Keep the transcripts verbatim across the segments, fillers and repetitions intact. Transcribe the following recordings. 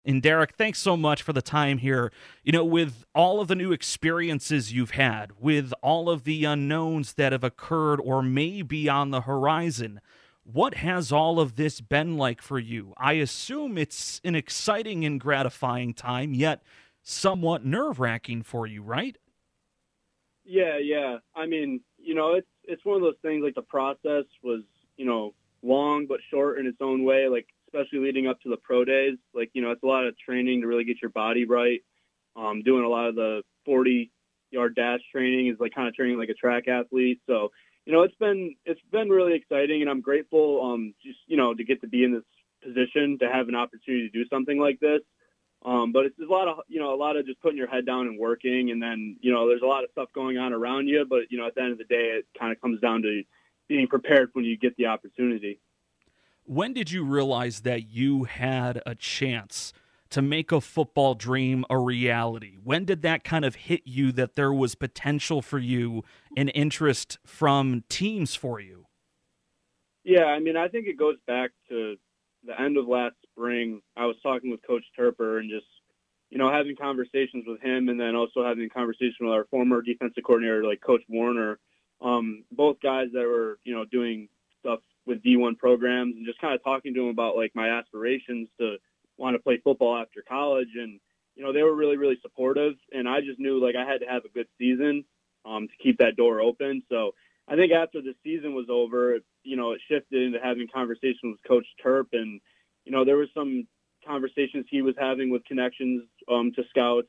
And Derek, thanks so much for the time here. You know, with all of the new experiences you've had, with all of the unknowns that have occurred or may be on the horizon, what has all of this been like for you? I assume it's an exciting and gratifying time, yet somewhat nerve-wracking for you, right? Yeah, yeah. I mean, you know, it's it's one of those things. Like the process was, you know, long but short in its own way. Like especially leading up to the pro days. Like, you know, it's a lot of training to really get your body right. Um, doing a lot of the forty-yard dash training is like kind of training like a track athlete. So, you know, it's been it's been really exciting, and I'm grateful, um, just you know, to get to be in this position to have an opportunity to do something like this. Um, but it's a lot of, you know, a lot of just putting your head down and working. And then, you know, there's a lot of stuff going on around you. But, you know, at the end of the day, it kind of comes down to being prepared when you get the opportunity. When did you realize that you had a chance to make a football dream a reality? When did that kind of hit you that there was potential for you and interest from teams for you? Yeah, I mean, I think it goes back to the end of last spring. I was talking with Coach Turper and just, you know, having conversations with him, and then also having a conversation with our former defensive coordinator, like Coach Warner, um, both guys that were, you know, doing stuff with D one programs, and just kind of talking to them about like my aspirations to want to play football after college. And, you know, they were really, really supportive. And I just knew like I had to have a good season um, to keep that door open. So I think after the season was over, you know, it shifted into having conversations with Coach Turp, and, you know, there was some conversations he was having with connections um, to scouts.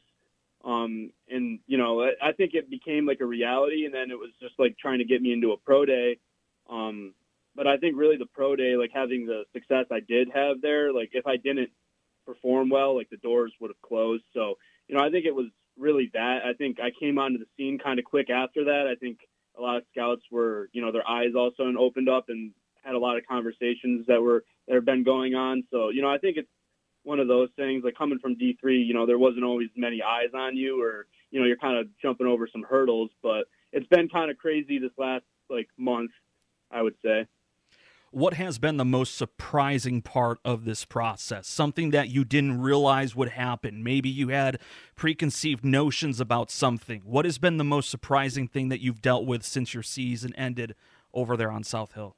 Um, and, you know, I, I think it became like a reality, and then it was just like trying to get me into a pro day. Um, but I think really the pro day, like having the success I did have there, like if I didn't perform well, like the doors would have closed. So, you know, I think it was really that. I think I came onto the scene kind of quick after that. I think a lot of scouts were, you know, their eyes also opened up and had a lot of conversations that were that have been going on. So, you know, I think it's one of those things, like coming from D three, you know, there wasn't always many eyes on you, or, you know, you're kind of jumping over some hurdles, but it's been kind of crazy this last like month, I would say. What has been the most surprising part of this process? Something that you didn't realize would happen. Maybe you had preconceived notions about something. What has been the most surprising thing that you've dealt with since your season ended over there on South Hill?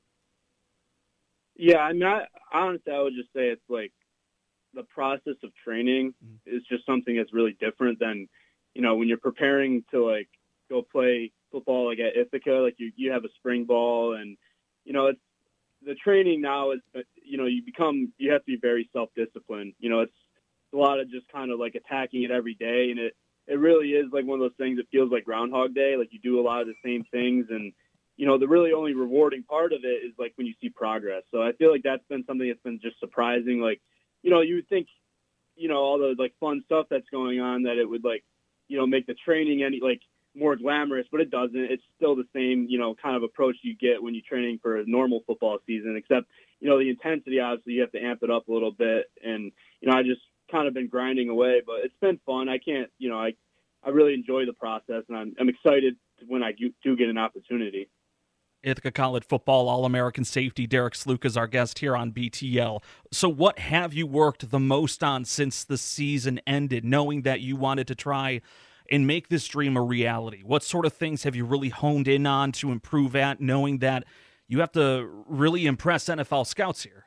Yeah, I mean, I, honestly, I would just say it's like the process of training is just something that's really different than, you know, when you're preparing to like go play football like at Ithaca, like you, you have a spring ball, and, you know, it's, the training now is, you know, you become, you have to be very self-disciplined. You know, it's a lot of just kind of like attacking it every day. And it, it really is like one of those things that feels like Groundhog Day. Like you do a lot of the same things. And, you know, the really only rewarding part of it is like when you see progress. So I feel like that's been something that's been just surprising. Like, you know, you would think, you know, all the like fun stuff that's going on, that it would like, you know, make the training any like more glamorous, but it doesn't. It's still the same, you know, kind of approach you get when you're training for a normal football season, except, you know, the intensity, obviously you have to amp it up a little bit. And, you know, I just kind of been grinding away, but it's been fun. I can't, you know, I, I really enjoy the process, and I'm, I'm excited when I do, do get an opportunity. Ithaca College football All-American safety Derek Sluka is our guest here on B T L. So what have you worked the most on since the season ended, knowing that you wanted to try and make this dream a reality? What sort of things have you really honed in on to improve at, knowing that you have to really impress N F L scouts here?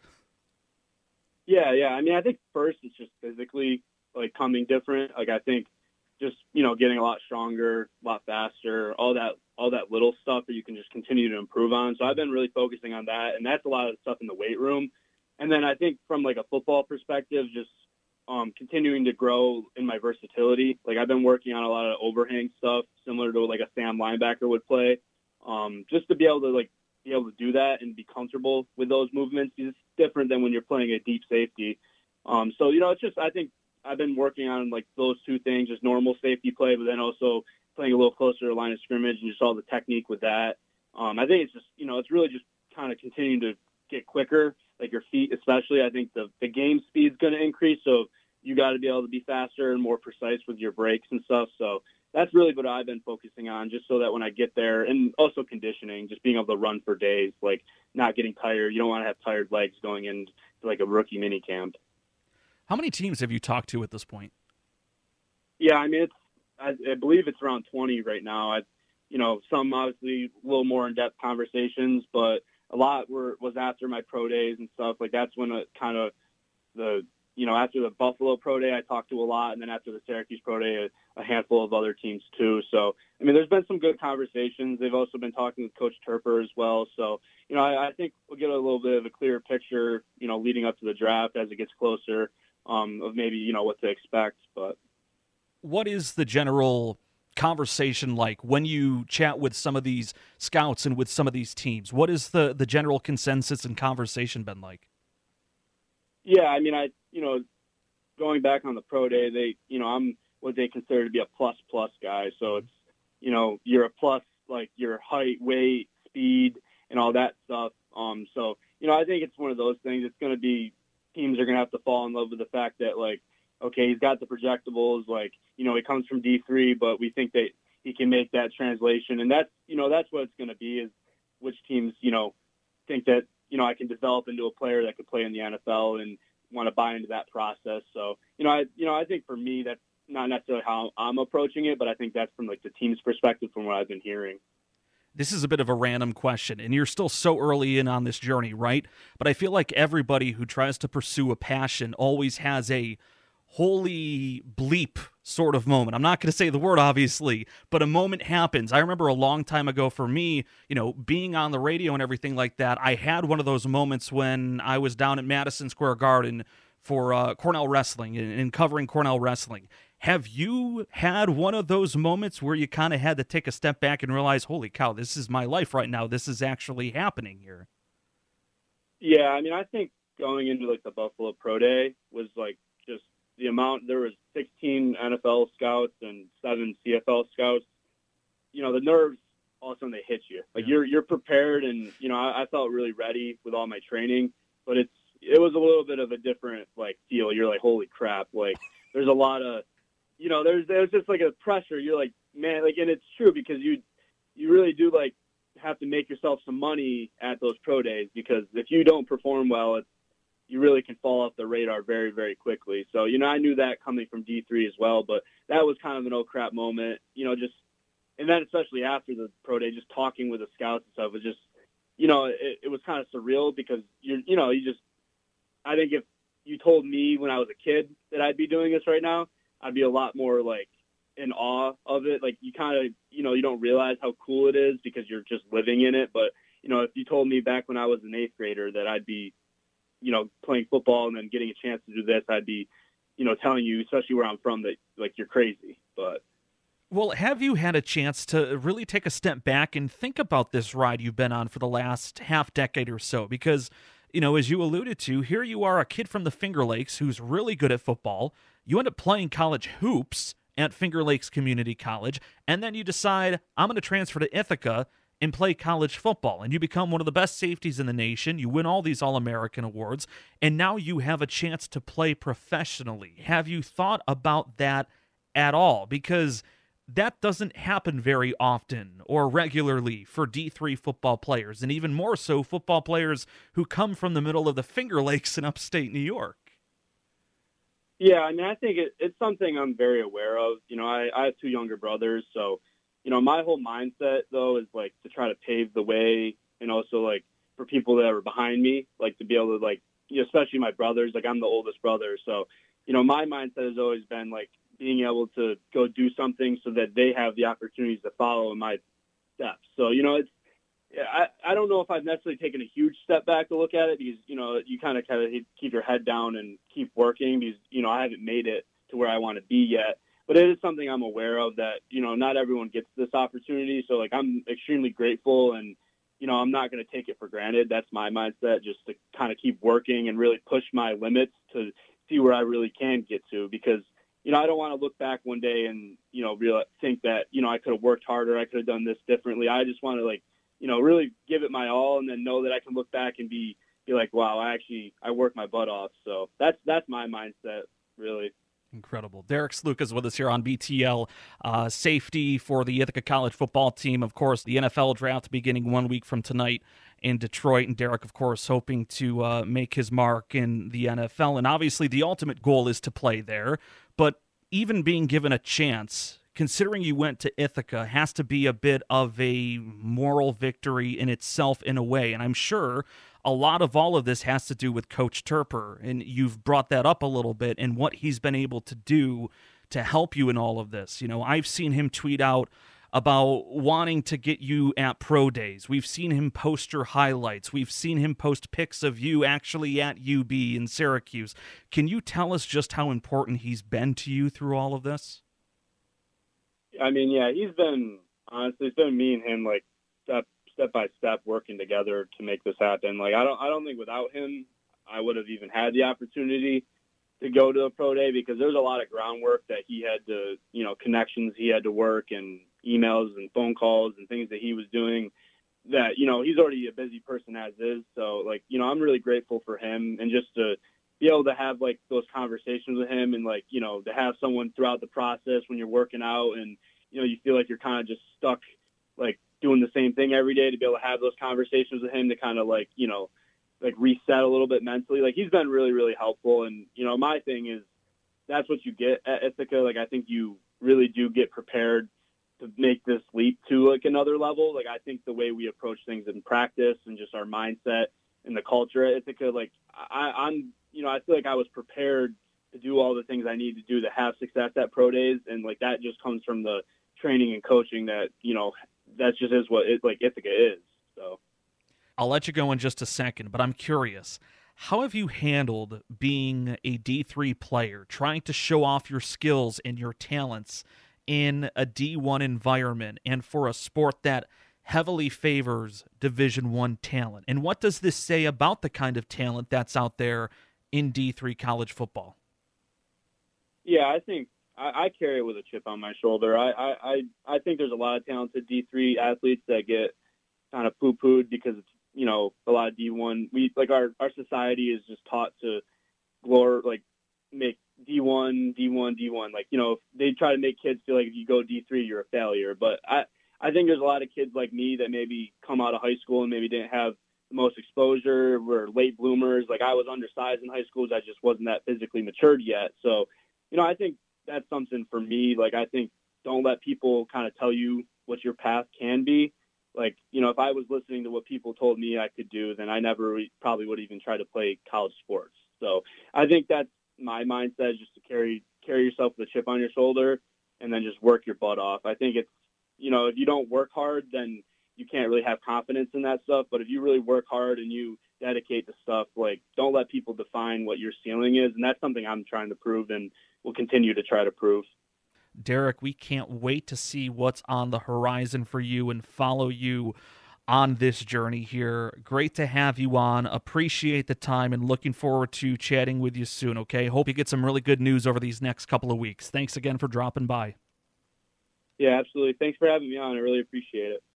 Yeah, yeah. I mean, I think first it's just physically like coming different. Like I think just, you know, getting a lot stronger, a lot faster, all that, all that little stuff that you can just continue to improve on. So I've been really focusing on that, and that's a lot of the stuff in the weight room. And then I think from like a football perspective, just um, continuing to grow in my versatility. Like I've been working on a lot of overhang stuff, similar to like a Sam linebacker would play, um, just to be able to like be able to do that and be comfortable with those movements. It's different than when you're playing a deep safety. Um, so, you know, it's just, I think I've been working on like those two things, just normal safety play, but then also playing a little closer to the line of scrimmage and just all the technique with that. Um, I think it's just, you know, it's really just kind of continuing to get quicker, like your feet especially. I think the, the game speed's going to increase, so you got to be able to be faster and more precise with your breaks and stuff. So that's really what I've been focusing on, just so that when I get there, and also conditioning, just being able to run for days, like not getting tired. You don't want to have tired legs going into like a rookie mini camp. How many teams have you talked to at this point? Yeah, I mean, it's I, I believe it's around twenty right now. I, you know, some obviously a little more in-depth conversations, but a lot were was after my pro days and stuff. Like that's when it kind of the you know after the Buffalo pro day I talked to a lot, and then after the Syracuse pro day a, a handful of other teams too. So I mean, there's been some good conversations. They've also been talking with Coach Turper as well. So you know, I, I think we'll get a little bit of a clearer picture, you know, leading up to the draft as it gets closer, um, of maybe you know what to expect. But what is the general conversation like when you chat with some of these scouts and with some of these teams? What is the the general consensus and conversation been like? Yeah, I mean, I you know, going back on the pro day, they you know I'm what they consider to be a plus plus guy. So it's you know you're a plus like your height, weight, speed, and all that stuff. Um, so you know I think it's one of those things. It's going to be teams are going to have to fall in love with the fact that like, okay, he's got the projectables, like, you know, he comes from D three, but we think that he can make that translation. And that's, you know, that's what it's going to be is which teams, you know, think that, you know, I can develop into a player that could play in the N F L and want to buy into that process. So, you know, I, you know, I think for me, that's not necessarily how I'm approaching it, but I think that's from like the team's perspective from what I've been hearing. This is a bit of a random question, and you're still so early in on this journey, right? But I feel like everybody who tries to pursue a passion always has a holy bleep sort of moment. I'm not going to say the word, obviously, but a moment happens. I remember a long time ago for me, you know, being on the radio and everything like that, I had one of those moments when I was down at Madison Square Garden for uh, Cornell Wrestling and, and covering Cornell Wrestling. Have you had one of those moments where you kind of had to take a step back and realize, holy cow, this is my life right now. This is actually happening here? Yeah, I mean, I think going into like the Buffalo Pro Day was like just the amount. There was sixteen N F L scouts and seven C F L scouts. You know, the nerves, all of a sudden they hit you. Like yeah. you're you're prepared, and you know, I, I felt really ready with all my training. But it's it was a little bit of a different like feel. You're like, holy crap! Like there's a lot of, you know, there's there's just like a pressure. You're like, man, like, and it's true because you you really do like have to make yourself some money at those pro days, because if you don't perform well, it's you really can fall off the radar very, very quickly. So, you know, I knew that coming from D three as well, but that was kind of an oh crap moment, you know, just, and then especially after the pro day, just talking with the scouts and stuff was just, you know, it, it was kind of surreal because you're, you know, you just, I think if you told me when I was a kid that I'd be doing this right now, I'd be a lot more like in awe of it. Like you kind of, you know, you don't realize how cool it is because you're just living in it. But, you know, if you told me back when I was an eighth grader that I'd be, you know, playing football and then getting a chance to do this, I'd be, you know, telling you, especially where I'm from, that like you're crazy. But well, have you had a chance to really take a step back and think about this ride you've been on for the last half decade or so? Because, you know, as you alluded to, here you are, a kid from the Finger Lakes who's really good at football. You end up playing college hoops at Finger Lakes Community College, and then you decide, I'm going to transfer to Ithaca and play college football, and you become one of the best safeties in the nation. You win all these All-American awards, and now you have a chance to play professionally. Have you thought about that at all? Because that doesn't happen very often or regularly for D three football players, and even more so football players who come from the middle of the Finger Lakes in upstate New York. Yeah, I mean, I think it, it's something I'm very aware of. You know, I, I have two younger brothers, so you know, my whole mindset, though, is, like, to try to pave the way and also, like, for people that are behind me, like, to be able to, like, you know, especially my brothers. Like, I'm the oldest brother. So, you know, my mindset has always been, like, being able to go do something so that they have the opportunities to follow in my steps. So, you know, it's I, I don't know if I've necessarily taken a huge step back to look at it because, you know, you kind of kind of keep your head down and keep working because, you know, I haven't made it to where I want to be yet. But it is something I'm aware of that, you know, not everyone gets this opportunity. So, like, I'm extremely grateful and, you know, I'm not going to take it for granted. That's my mindset, just to kind of keep working and really push my limits to see where I really can get to because, you know, I don't want to look back one day and, you know, real think that, you know, I could have worked harder. I could have done this differently. I just want to, like, you know, really give it my all and then know that I can look back and be, be like, wow, I actually, I worked my butt off. So that's, that's my mindset, really. Incredible. Derek Sluka is with us here on B T L. Uh, safety for the Ithaca College football team. Of course, the N F L draft beginning one week from tonight. in Detroit. And Derek, of course, hoping to uh, make his mark in the N F L. And obviously the ultimate goal is to play there. But even being given a chance, considering you went to Ithaca, has to be a bit of a moral victory in itself in a way. And I'm sure a lot of all of this has to do with Coach Turper, and you've brought that up a little bit and what he's been able to do to help you in all of this. You know, I've seen him tweet out about wanting to get you at pro days. We've seen him post your highlights. We've seen him post pics of you actually at U B in Syracuse. Can you tell us just how important he's been to you through all of this? I mean, yeah, he's been, honestly, it's been me and him, like, step step by step working together to make this happen. Like, I don't I don't think without him I would have even had the opportunity to go to a pro day, because there's a lot of groundwork that he had to, you know, connections he had to work, and emails and phone calls and things that he was doing that, you know, he's already a busy person as is. So, like, you know, I'm really grateful for him, and just to be able to have, like, those conversations with him, and, like, you know, to have someone throughout the process when you're working out and, you know, you feel like you're kind of just stuck, like, doing the same thing every day, to be able to have those conversations with him to kind of, like, you know, like reset a little bit mentally. Like, he's been really, really helpful. And, you know, my thing is that's what you get at Ithaca. Like, I think you really do get prepared to make this leap to, like, another level. Like, I think the way we approach things in practice and just our mindset and the culture at Ithaca, like, I, I'm, you know, I feel like I was prepared to do all the things I need to do to have success at pro days. And, like, that just comes from the training and coaching that, you know, that just is what it, like, Ithaca is. So I'll let you go in just a second, but I'm curious. How have you handled being a D three player, trying to show off your skills and your talents in a D one environment and for a sport that heavily favors Division One talent? And what does this say about the kind of talent that's out there in D three college football? Yeah, I think I, I carry it with a chip on my shoulder. I, I, I, I think there's a lot of talented D three athletes that get kind of poo-pooed because it's, you know, a lot of D one. We, like, our, our society is just taught to glor like make D one, D one, D one. Like, you know, they try to make kids feel like if you go D three, you're a failure. But I, I think there's a lot of kids like me that maybe come out of high school and maybe didn't have the most exposure, were late bloomers. Like, I was undersized in high school, I just wasn't that physically matured yet. So, you know, I think that's something for me. Like, I think don't let people kind of tell you what your path can be. Like, you know, if I was listening to what people told me I could do, then I never re- probably would even try to play college sports. So I think that's my mindset, is just to carry carry yourself with a chip on your shoulder and then just work your butt off. I think it's, you know, if you don't work hard, then you can't really have confidence in that stuff. But if you really work hard and you dedicate to stuff, like, don't let people define what your ceiling is. And that's something I'm trying to prove and will continue to try to prove. Derek, we can't wait to see what's on the horizon for you and follow you on this journey here. Great to have you on. Appreciate the time and looking forward to chatting with you soon, okay? Hope you get some really good news over these next couple of weeks. Thanks again for dropping by. Yeah, absolutely. Thanks for having me on. I really appreciate it.